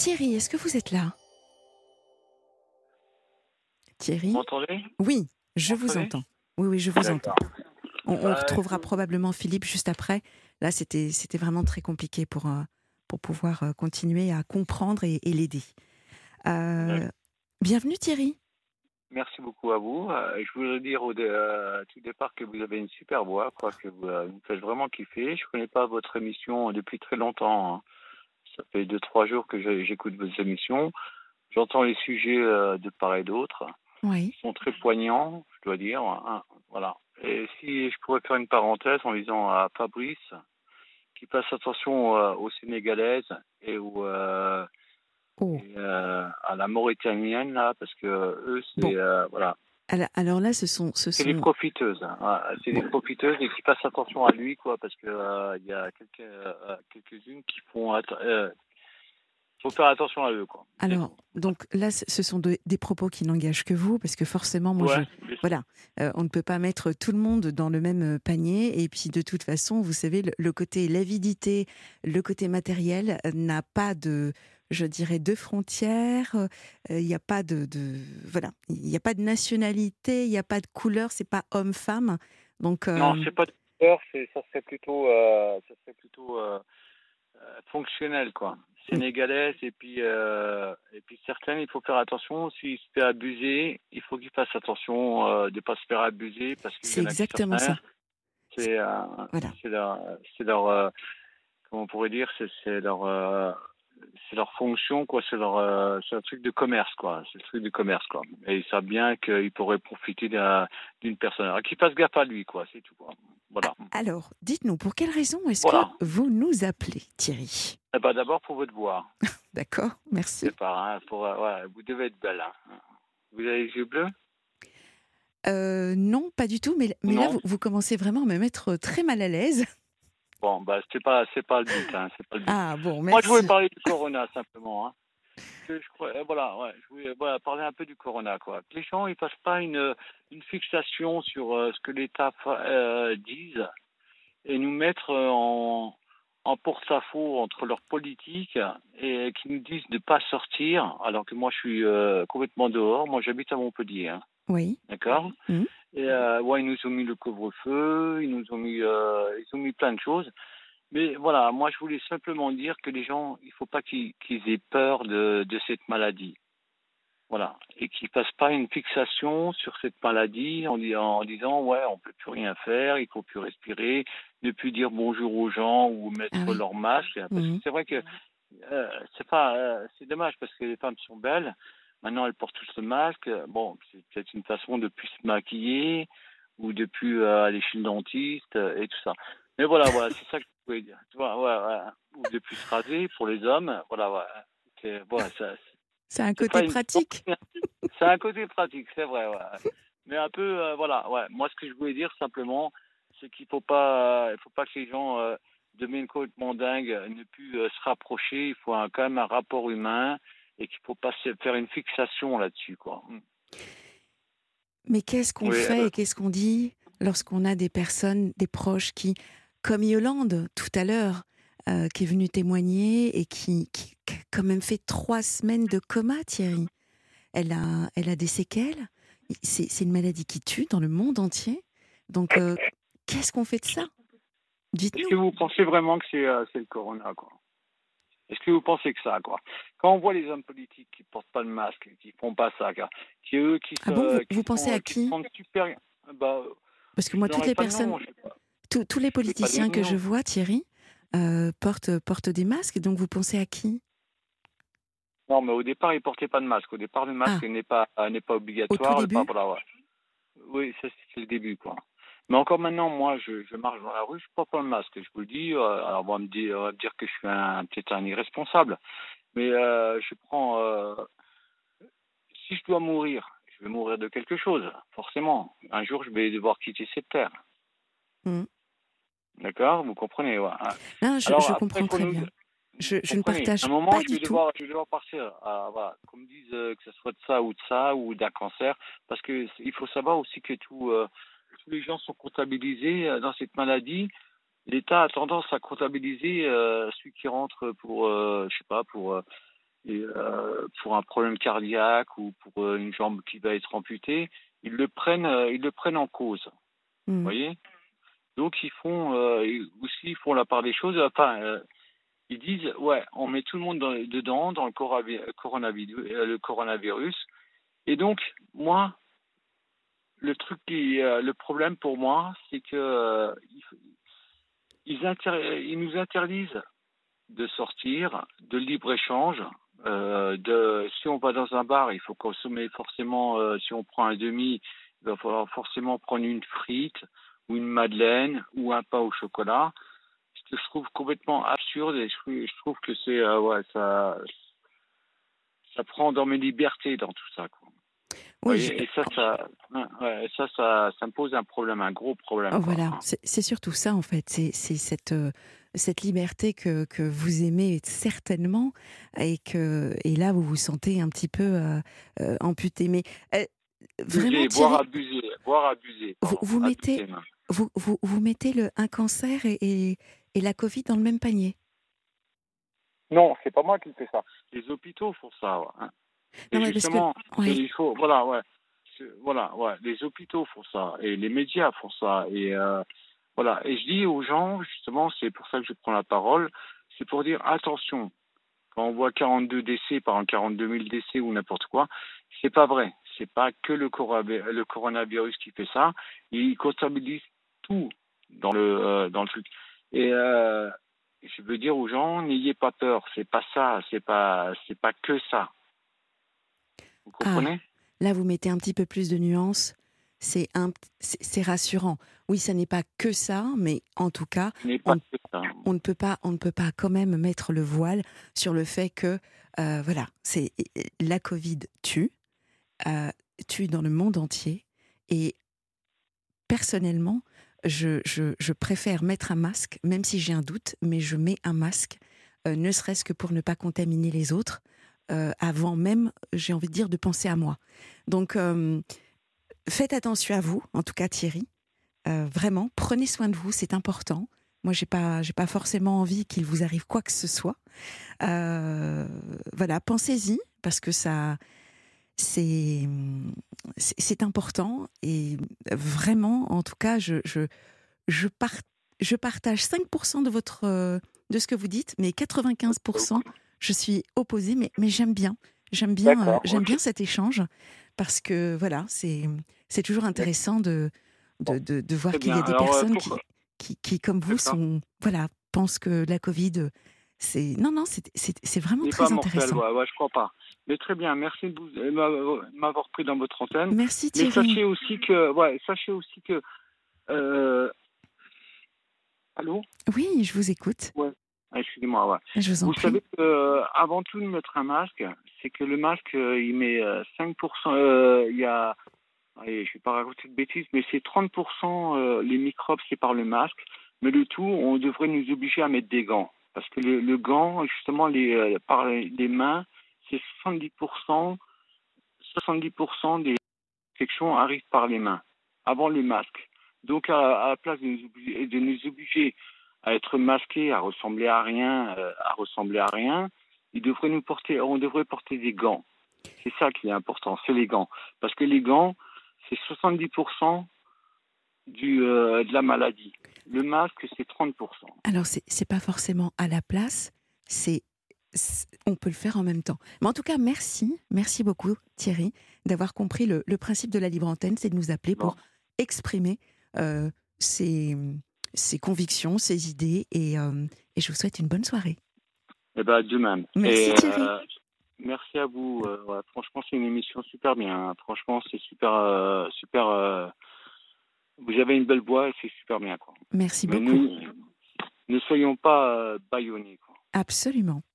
Thierry, est-ce que vous êtes là? Vous Thierry? m'entendez? Oui, je Vous vous m'entendez? entends. Oui, oui, je vous entends. D'accord. On Bah, retrouvera probablement Philippe juste après. Là, c'était vraiment très compliqué pour pouvoir continuer à comprendre et l'aider. d'ac- Euh, Bienvenue Thierry. merci beaucoup à vous. Je voudrais dire tout départ que vous avez une super voix, quoi, que vous me faites vraiment kiffer. Je connais pas votre émission depuis très longtemps, hein. Ça fait 2, 3 jours que j'écoute vos émissions. J'entends les sujets de part et d'autre. Oui. Ils sont très poignants, je dois dire, hein. Voilà. Et si je pourrais faire une parenthèse en disant à Fabrice qu'il fasse attention aux Sénégalaises Oh, et à la Mauritanienne là, parce que eux bon. c'est voilà, Alors là, ce c'est des sont... profiteuses, hein. Ouais, c'est des Bon. profiteuses et qui fassent attention à lui quoi, parce que il y a quelques-unes qui faut faire attention à eux quoi, c'est Alors, tout. donc là, ce sont des propos qui n'engagent que vous, parce que forcément, Ouais, bien sûr. voilà, on ne peut pas mettre tout le monde dans le même panier. Et puis, de toute façon, vous savez, le côté l'avidité, le côté matériel n'a pas de, je dirais, de frontières. Il n'y a pas voilà, il n'y a pas de nationalité, il n'y a pas de couleur. C'est pas homme-femme. Donc, Non, c'est pas de peur, ça serait plutôt fonctionnel quoi. Sénégalaise et puis certaines, il faut faire attention. S'il se fait abuser, il faut qu'il fasse attention de pas se faire abuser parce qu'il y c'est en a qui exactement certains, ça. C'est- c'est Voilà. c'est leur comment on pourrait dire, c'est leur fonction quoi, c'est un truc de commerce quoi, c'est le truc de commerce quoi. Et ils savent bien qu'ils pourraient profiter d'une personne. Alors qu'il fasse gaffe à lui quoi, c'est tout quoi. Ah, Voilà. alors, dites-nous, pour quelle raison est-ce que Voilà. vous nous appelez, Thierry? Eh ben d'abord pour votre voix. D'accord, merci. C'est pas, hein, ouais, vous devez être belle, hein. Vous avez les yeux bleus? Non, pas du tout, mais là, Non? vous commencez vraiment à me mettre très mal à l'aise. Bon, bah, c'est pas le but, hein, c'est pas le but. Ah bon, Moi, je voulais merci. parler du corona, simplement, hein. Que je crois, voilà, ouais, je voulais, voilà, parler un peu du corona, quoi. Que les gens, ils fassent pas une fixation sur ce que l'État dise et nous mettre en porte-à-faux entre leurs politiques et qui nous disent de pas sortir, alors que moi, je suis complètement dehors. Moi, j'habite à Montpellier, hein. Oui. D'accord? Mmh. Et ouais, ils nous ont mis le couvre-feu, ils ont mis plein de choses. Mais voilà, moi je voulais simplement dire que les gens, il faut pas qu'ils aient peur de cette maladie. Voilà. Et qu'ils fassent pas une fixation sur cette maladie en disant ouais, on peut plus rien faire, il faut plus respirer, ne plus dire bonjour aux gens ou Ah mettre oui. leur masque. Parce que Mmh. c'est vrai que c'est dommage parce que les femmes sont belles. Maintenant, elles portent tous le masque. Bon, c'est peut-être une façon de plus se maquiller ou de plus aller chez le dentiste et tout ça. Mais voilà, c'est ça que je pouvais dire. Tu vois, ouais, ouais. Ou de plus se raser pour les hommes. Voilà, ouais. Ouais, C'est un c'est pas côté une. pratique. C'est un côté pratique, c'est vrai, ouais. Mais un peu, voilà, ouais. Moi, ce que je voulais dire simplement, c'est qu'il faut pas que les gens deviennent complètement dingues, ne plus se rapprocher. Il faut quand même un rapport humain et qu'il faut pas se faire une fixation là-dessus, quoi. Mais qu'est-ce qu'on Oui, fait et qu'est-ce qu'on dit lorsqu'on a des personnes, des proches qui, comme Yolande tout à l'heure, qui est venue témoigner et qui a quand même fait 3 semaines de coma, Thierry. Elle a des séquelles. C'est une maladie qui tue dans le monde entier. Donc, qu'est-ce qu'on fait de ça? est-ce que Dites-nous. vous pensez vraiment que c'est le corona, quoi? Est-ce que vous pensez que ça, quoi? Quand on voit les hommes politiques qui portent pas le masque, qui font pas ça, quoi, qui eux, Ah bon, vous pensez à qui se qui? rendent super, bah, Parce que je moi, toutes donnerai les pas de personnes, nom, je sais pas, tous les je vais pas donner politiciens de que je nom. vois, Thierry, portent des masques. Donc, vous pensez à qui? Non, mais au départ, ils portaient pas de masque. Au départ, le masque Ah, n'est pas au tout obligatoire. début? Voilà, ouais. Oui, ça, c'est le début, quoi. Mais encore maintenant, moi, je marche dans la rue, je porte pas le masque. Je vous le dis. Alors, on va me dire que je suis peut-être un irresponsable. Mais si je dois mourir, je vais mourir de quelque chose, forcément. Un jour, je vais devoir quitter cette terre. Mmh. D'accord? Vous comprenez, ouais, hein. Non, Alors je après, il comprends faut très nous, bien. vous Je ne comprenez. À partage un moment, pas je du vais tout. devoir partir. Voilà, qu'on me dise que ce soit de ça ou d'un cancer, parce que il faut savoir aussi que tous les gens sont comptabilisés dans cette maladie. L'État a tendance à comptabiliser celui qui rentre pour, je sais pas, pour et pour un problème cardiaque ou pour une jambe qui va être amputée, ils le prennent en cause. Vous Mmh. voyez? Donc ils font la part des choses. Enfin, ils disent ouais, on met tout le monde dedans dans le coronavirus. Et donc moi, le problème pour moi, c'est que ils nous interdisent de sortir, de libre-échange. Si on va dans un bar, il faut consommer forcément, si on prend un demi, il va falloir forcément prendre une frite ou une madeleine ou un pain au chocolat. Ce que je trouve complètement absurde et je trouve que ouais, ça prend dans mes libertés dans tout ça, quoi. Vous Oui, voyez, et ça me pose un problème, un gros problème, quoi. voilà, c'est surtout ça en fait, c'est cette liberté que vous aimez certainement et là vous vous sentez un petit peu, amputé. Mais, vraiment Thierry, Voire abusé, vous pardon, vous mettez abusé même. vous mettez un cancer et la Covid dans le même panier? Non, c'est pas moi qui fais ça. Les hôpitaux font ça, ouais, hein. Non Et mais parce que justement, oui, il faut, voilà, ouais, voilà, ouais, les hôpitaux font ça et les médias font ça et voilà. Et je dis aux gens, justement, c'est pour ça que je prends la parole, c'est pour dire attention. Quand on voit 42 décès, par exemple 42 000 décès ou n'importe quoi, c'est pas vrai. C'est pas que le coronavirus qui fait ça. Il comptabilise tout dans le truc. Et je veux dire aux gens, n'ayez pas peur. C'est pas ça. C'est pas que ça. Vous ah, comprenez? là vous mettez un petit peu plus de nuances, c'est rassurant. Oui, ça n'est pas que ça, mais en tout cas, Ce n'est pas on que ça. on ne peut pas quand même mettre le voile sur le fait que, voilà, la Covid tue, heu, tue dans le monde entier et personnellement, je préfère mettre un masque, même si j'ai un doute, mais je mets un masque, ne serait-ce que pour ne pas contaminer les autres, avant même, j'ai envie de dire, de penser à moi. Donc, faites attention à vous, en tout cas Thierry. Vraiment, prenez soin de vous, c'est important. Moi, j'ai pas forcément envie qu'il vous arrive quoi que ce soit. Heu, voilà, pensez-y parce que ça c'est, c'est important et vraiment, en tout cas, je par je partage 5 de votre, de ce que vous dites, mais 95 je suis opposée, mais D'accord, j'aime ok. bien cet échange parce que voilà, c'est toujours intéressant Bon, de voir très qu'il bien. y a des Alors, personnes pourquoi? qui comme vous D'accord. sont voilà, pensent que la Covid, c'est non, non, c'est vraiment N'est pas très mortel, intéressant. ouais, ouais, je crois pas. Mais très bien, merci de m'avoir pris dans votre antenne. Merci Mais Thierry. sachez aussi que, euh, allô? Oui, je vous écoute. Ouais. Ah, excusez-moi, ouais. Je vous en Vous prie. savez que, avant tout de mettre un masque, c'est que le masque, il met 5%, il y a, allez, je vais pas raconter de bêtises, mais c'est 30% les microbes, c'est par le masque. Mais le tout, on devrait nous obliger à mettre des gants. Parce que le gant, justement, par les mains, c'est 70% des infections arrivent par les mains, avant le masque. Donc, à la place de nous obliger à être masqués, à ressembler à rien, on devrait porter des gants. C'est ça qui est important, c'est les gants. Parce que les gants, c'est 70% de la maladie. Le masque, c'est 30%. Alors c'est pas forcément à la place, on peut le faire en même temps. Mais en tout cas, merci beaucoup Thierry d'avoir compris le principe de la libre antenne, c'est de nous appeler Bon. pour exprimer euh, ses, ses convictions, ses idées et je vous souhaite une bonne soirée. Eh ben, de même. Merci Et Thierry. merci à vous. Ouais, franchement, c'est une émission super bien, hein. Franchement, c'est super, super. Vous avez une belle voix et c'est super bien, quoi. Merci Mais beaucoup. ne soyons pas bâillonnés, quoi. Absolument.